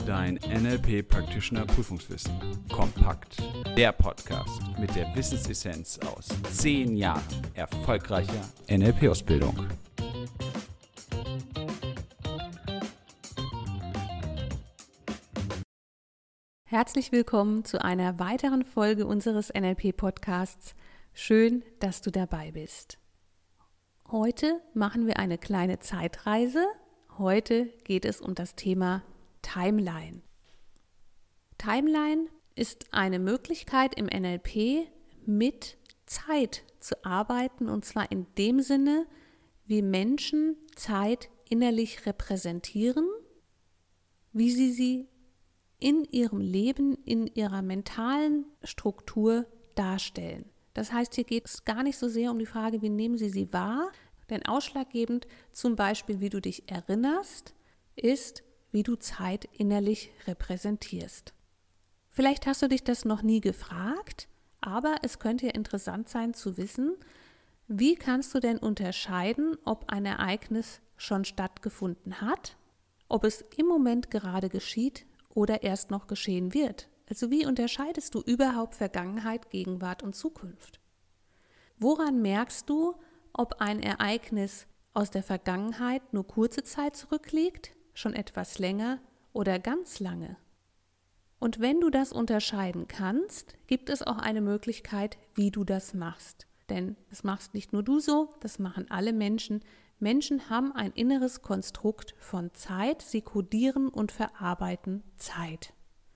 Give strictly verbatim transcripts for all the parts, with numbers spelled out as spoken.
Dein N L P Practitioner Prüfungswissen. Kompakt. Der Podcast mit der Wissensessenz aus zehn Jahren erfolgreicher N L P-Ausbildung. Herzlich willkommen zu einer weiteren Folge unseres N L P-Podcasts. Schön, dass du dabei bist. Heute machen wir eine kleine Zeitreise. Heute geht es um das Thema Timeline. Timeline ist eine Möglichkeit im N L P, mit Zeit zu arbeiten, und zwar in dem Sinne, wie Menschen Zeit innerlich repräsentieren, wie sie sie in ihrem Leben, in ihrer mentalen Struktur darstellen. Das heißt, hier geht es gar nicht so sehr um die Frage, wie nehmen sie sie wahr, denn ausschlaggebend, zum Beispiel, wie du dich erinnerst, ist, wie du Zeit innerlich repräsentierst. Vielleicht hast du dich das noch nie gefragt, aber es könnte ja interessant sein zu wissen, wie kannst du denn unterscheiden, ob ein Ereignis schon stattgefunden hat, ob es im Moment gerade geschieht oder erst noch geschehen wird. Also wie unterscheidest du überhaupt Vergangenheit, Gegenwart und Zukunft? Woran merkst du, ob ein Ereignis aus der Vergangenheit nur kurze Zeit zurückliegt, schon etwas länger oder ganz lange? Und wenn du das unterscheiden kannst, gibt es auch eine Möglichkeit, wie du das machst. Denn das machst nicht nur du so, das machen alle Menschen. Menschen haben ein inneres Konstrukt von Zeit, sie kodieren und verarbeiten Zeit.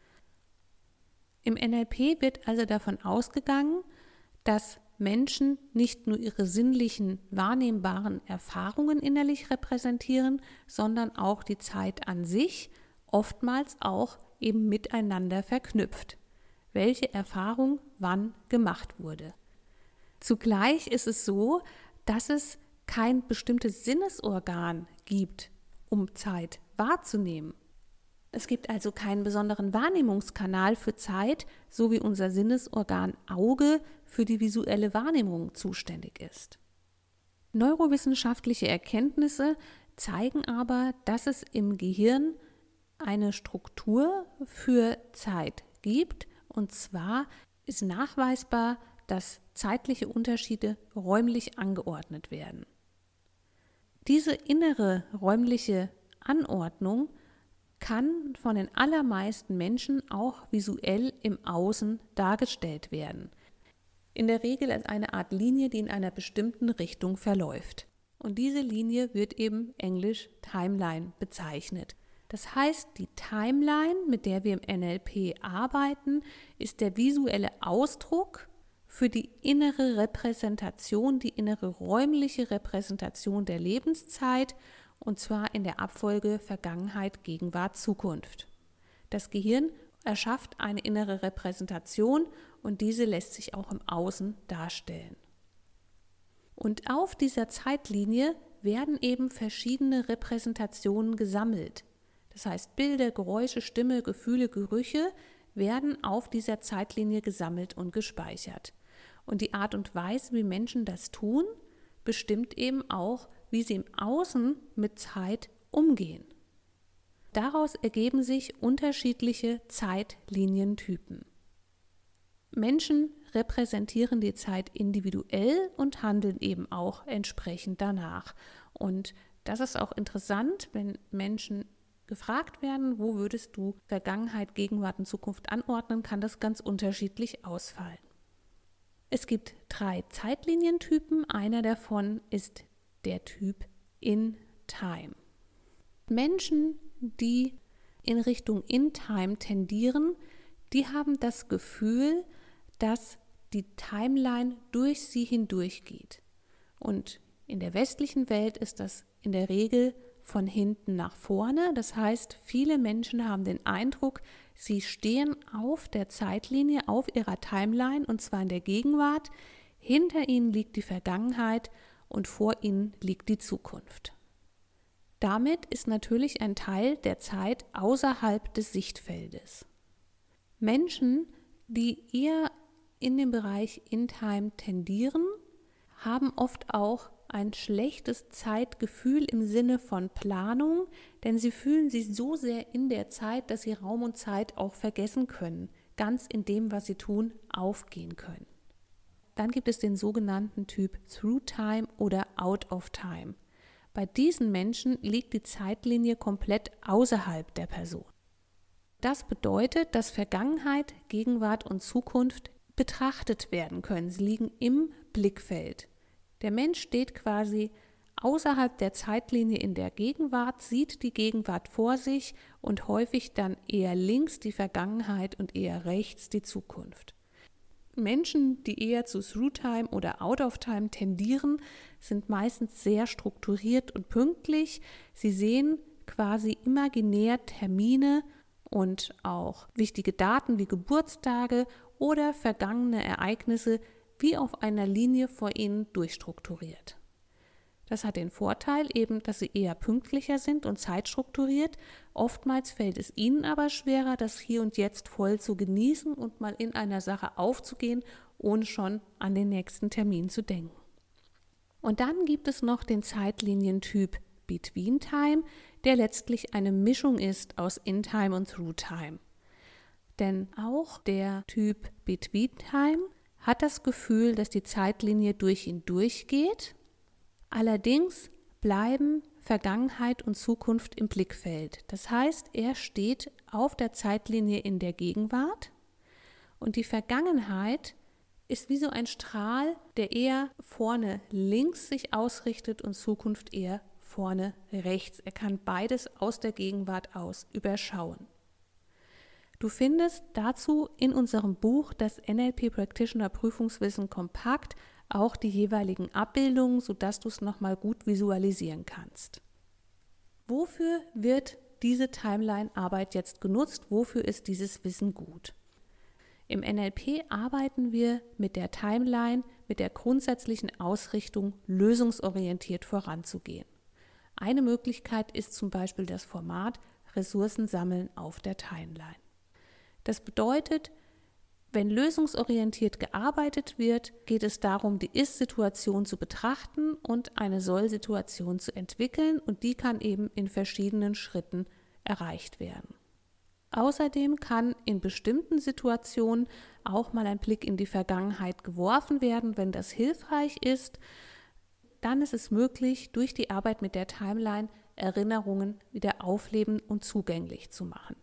Im N L P wird also davon ausgegangen, dass Menschen nicht nur ihre sinnlichen, wahrnehmbaren Erfahrungen innerlich repräsentieren, sondern auch die Zeit an sich, oftmals auch eben miteinander verknüpft, welche Erfahrung wann gemacht wurde. Zugleich ist es so, dass es kein bestimmtes Sinnesorgan gibt, um Zeit wahrzunehmen. Es gibt also keinen besonderen Wahrnehmungskanal für Zeit, so wie unser Sinnesorgan Auge für die visuelle Wahrnehmung zuständig ist. Neurowissenschaftliche Erkenntnisse zeigen aber, dass es im Gehirn eine Struktur für Zeit gibt, und zwar ist nachweisbar, dass zeitliche Unterschiede räumlich angeordnet werden. Diese innere räumliche Anordnung kann von den allermeisten Menschen auch visuell im Außen dargestellt werden. In der Regel als eine Art Linie, die in einer bestimmten Richtung verläuft. Und diese Linie wird eben englisch Timeline bezeichnet. Das heißt, die Timeline, mit der wir im N L P arbeiten, ist der visuelle Ausdruck für die innere Repräsentation, die innere räumliche Repräsentation der Lebenszeit, und zwar in der Abfolge Vergangenheit, Gegenwart, Zukunft. Das Gehirn erschafft eine innere Repräsentation und diese lässt sich auch im Außen darstellen. Und auf dieser Zeitlinie werden eben verschiedene Repräsentationen gesammelt. Das heißt, Bilder, Geräusche, Stimme, Gefühle, Gerüche werden auf dieser Zeitlinie gesammelt und gespeichert. Und die Art und Weise, wie Menschen das tun, bestimmt eben auch, wie sie im Außen mit Zeit umgehen. Daraus ergeben sich unterschiedliche Zeitlinientypen. Menschen repräsentieren die Zeit individuell und handeln eben auch entsprechend danach. Und das ist auch interessant, wenn Menschen gefragt werden, wo würdest du Vergangenheit, Gegenwart und Zukunft anordnen, kann das ganz unterschiedlich ausfallen. Es gibt drei Zeitlinientypen, einer davon ist der Typ in Time. Menschen, die in Richtung in Time tendieren, die haben das Gefühl, dass die Timeline durch sie hindurchgeht. Und in der westlichen Welt ist das in der Regel von hinten nach vorne. Das heißt, viele Menschen haben den Eindruck, sie stehen auf der Zeitlinie, auf ihrer Timeline, und zwar in der Gegenwart. Hinter ihnen liegt die Vergangenheit und vor ihnen liegt die Zukunft. Damit ist natürlich ein Teil der Zeit außerhalb des Sichtfeldes. Menschen, die eher in den Bereich In-Time tendieren, haben oft auch ein schlechtes Zeitgefühl im Sinne von Planung, denn sie fühlen sich so sehr in der Zeit, dass sie Raum und Zeit auch vergessen können, ganz in dem, was sie tun, aufgehen können. Dann gibt es den sogenannten Typ Through Time oder Out of Time. Bei diesen Menschen liegt die Zeitlinie komplett außerhalb der Person. Das bedeutet, dass Vergangenheit, Gegenwart und Zukunft betrachtet werden können. Sie liegen im Blickfeld. Der Mensch steht quasi außerhalb der Zeitlinie in der Gegenwart, sieht die Gegenwart vor sich und häufig dann eher links die Vergangenheit und eher rechts die Zukunft. Menschen, die eher zu Through-Time oder Out-of-Time tendieren, sind meistens sehr strukturiert und pünktlich. Sie sehen quasi imaginär Termine und auch wichtige Daten wie Geburtstage oder vergangene Ereignisse wie auf einer Linie vor ihnen durchstrukturiert. Das hat den Vorteil eben, dass sie eher pünktlicher sind und zeitstrukturiert. Oftmals fällt es ihnen aber schwerer, das Hier und Jetzt voll zu genießen und mal in einer Sache aufzugehen, ohne schon an den nächsten Termin zu denken. Und dann gibt es noch den Zeitlinientyp Between Time, der letztlich eine Mischung ist aus In Time und Through Time. Denn auch der Typ Between Time hat das Gefühl, dass die Zeitlinie durch ihn durchgeht. Allerdings bleiben Vergangenheit und Zukunft im Blickfeld. Das heißt, er steht auf der Zeitlinie in der Gegenwart und die Vergangenheit ist wie so ein Strahl, der eher vorne links sich ausrichtet und Zukunft eher vorne rechts. Er kann beides aus der Gegenwart aus überschauen. Du findest dazu in unserem Buch das N L P Practitioner Prüfungswissen kompakt auch die jeweiligen Abbildungen, sodass du es nochmal gut visualisieren kannst. Wofür wird diese Timeline-Arbeit jetzt genutzt? Wofür ist dieses Wissen gut? Im N L P arbeiten wir mit der Timeline, mit der grundsätzlichen Ausrichtung, lösungsorientiert voranzugehen. Eine Möglichkeit ist zum Beispiel das Format Ressourcen sammeln auf der Timeline. Das bedeutet, wenn lösungsorientiert gearbeitet wird, geht es darum, die Ist-Situation zu betrachten und eine Soll-Situation zu entwickeln und die kann eben in verschiedenen Schritten erreicht werden. Außerdem kann in bestimmten Situationen auch mal ein Blick in die Vergangenheit geworfen werden, wenn das hilfreich ist. Dann ist es möglich, durch die Arbeit mit der Timeline Erinnerungen wieder aufleben und zugänglich zu machen.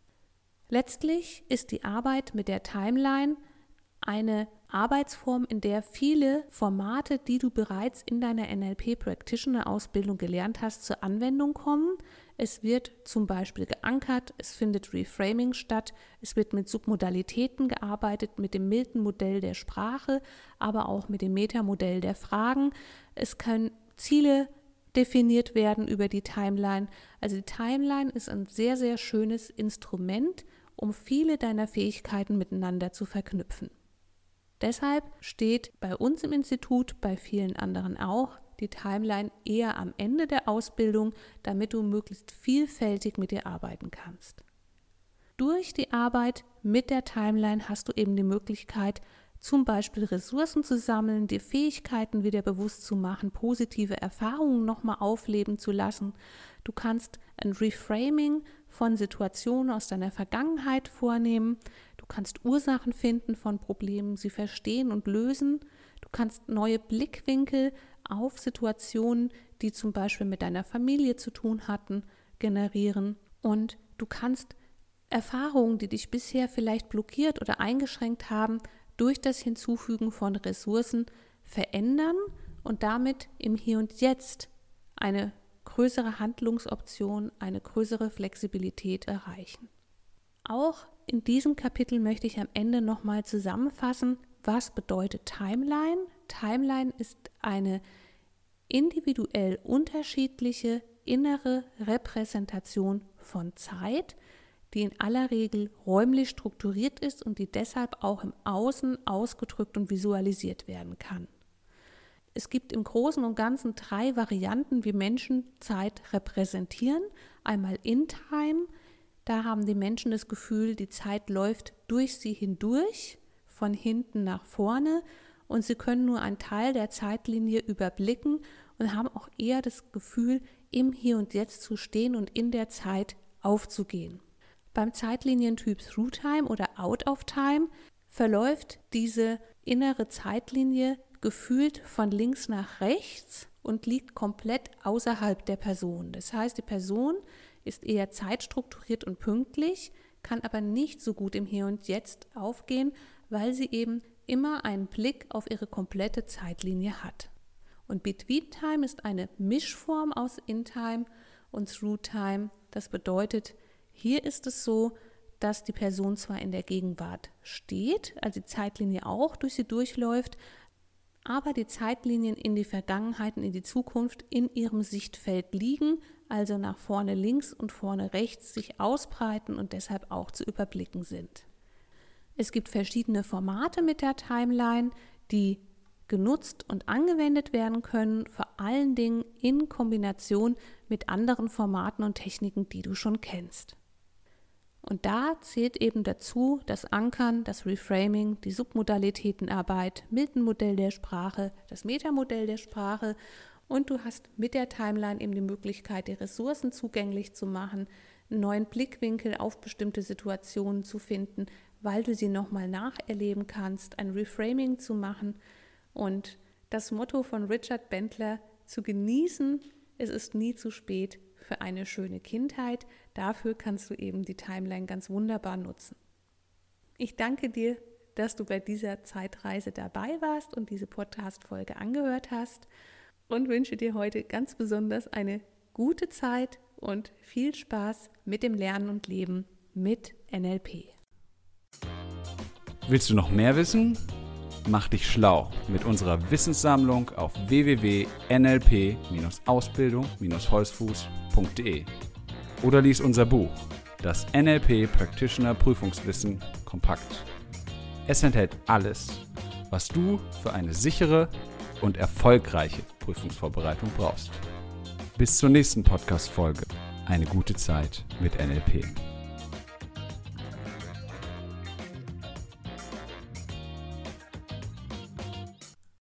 Letztlich ist die Arbeit mit der Timeline eine Arbeitsform, in der viele Formate, die du bereits in deiner N L P-Practitioner-Ausbildung gelernt hast, zur Anwendung kommen. Es wird zum Beispiel geankert, es findet Reframing statt, es wird mit Submodalitäten gearbeitet, mit dem Milton-Modell der Sprache, aber auch mit dem Metamodell der Fragen. Es können Ziele definiert werden über die Timeline. Also die Timeline ist ein sehr, sehr schönes Instrument, um viele deiner Fähigkeiten miteinander zu verknüpfen. Deshalb steht bei uns im Institut, bei vielen anderen auch, die Timeline eher am Ende der Ausbildung, damit du möglichst vielfältig mit ihr arbeiten kannst. Durch die Arbeit mit der Timeline hast du eben die Möglichkeit, zum Beispiel Ressourcen zu sammeln, dir Fähigkeiten wieder bewusst zu machen, positive Erfahrungen nochmal aufleben zu lassen. Du kannst ein Reframing von Situationen aus deiner Vergangenheit vornehmen. Du kannst Ursachen finden von Problemen, sie verstehen und lösen. Du kannst neue Blickwinkel auf Situationen, die zum Beispiel mit deiner Familie zu tun hatten, generieren. Und du kannst Erfahrungen, die dich bisher vielleicht blockiert oder eingeschränkt haben, durch das Hinzufügen von Ressourcen verändern und damit im Hier und Jetzt eine größere Handlungsoption, eine größere Flexibilität erreichen. Auch in diesem Kapitel möchte ich am Ende nochmal zusammenfassen, was bedeutet Timeline. Timeline ist eine individuell unterschiedliche innere Repräsentation von Zeit, die in aller Regel räumlich strukturiert ist und die deshalb auch im Außen ausgedrückt und visualisiert werden kann. Es gibt im Großen und Ganzen drei Varianten, wie Menschen Zeit repräsentieren. Einmal in Time, da haben die Menschen das Gefühl, die Zeit läuft durch sie hindurch, von hinten nach vorne und sie können nur einen Teil der Zeitlinie überblicken und haben auch eher das Gefühl, im Hier und Jetzt zu stehen und in der Zeit aufzugehen. Beim Zeitlinientyp Through Time oder Out of Time verläuft diese innere Zeitlinie gefühlt von links nach rechts und liegt komplett außerhalb der Person. Das heißt, die Person ist eher zeitstrukturiert und pünktlich, kann aber nicht so gut im Hier und Jetzt aufgehen, weil sie eben immer einen Blick auf ihre komplette Zeitlinie hat. Und Between Time ist eine Mischform aus In Time und Through Time. Das bedeutet, hier ist es so, dass die Person zwar in der Gegenwart steht, also die Zeitlinie auch durch sie durchläuft, aber die Zeitlinien in die Vergangenheit und in die Zukunft in ihrem Sichtfeld liegen, also nach vorne links und vorne rechts sich ausbreiten und deshalb auch zu überblicken sind. Es gibt verschiedene Formate mit der Timeline, die genutzt und angewendet werden können, vor allen Dingen in Kombination mit anderen Formaten und Techniken, die du schon kennst. Und da zählt eben dazu das Ankern, das Reframing, die Submodalitätenarbeit, Milton-Modell der Sprache, das Metamodell der Sprache und du hast mit der Timeline eben die Möglichkeit, die Ressourcen zugänglich zu machen, einen neuen Blickwinkel auf bestimmte Situationen zu finden, weil du sie nochmal nacherleben kannst, ein Reframing zu machen und das Motto von Richard Bandler zu genießen, es ist nie zu spät für eine schöne Kindheit. Dafür kannst du eben die Timeline ganz wunderbar nutzen. Ich danke dir, dass du bei dieser Zeitreise dabei warst und diese Podcast-Folge angehört hast und wünsche dir heute ganz besonders eine gute Zeit und viel Spaß mit dem Lernen und Leben mit N L P. Willst du noch mehr wissen? Mach dich schlau mit unserer Wissenssammlung auf w w w punkt n l p ausbildung holzfuß punkt d e oder lies unser Buch, das N L P Practitioner Prüfungswissen kompakt. Es enthält alles, was du für eine sichere und erfolgreiche Prüfungsvorbereitung brauchst. Bis zur nächsten Podcast-Folge. Eine gute Zeit mit N L P.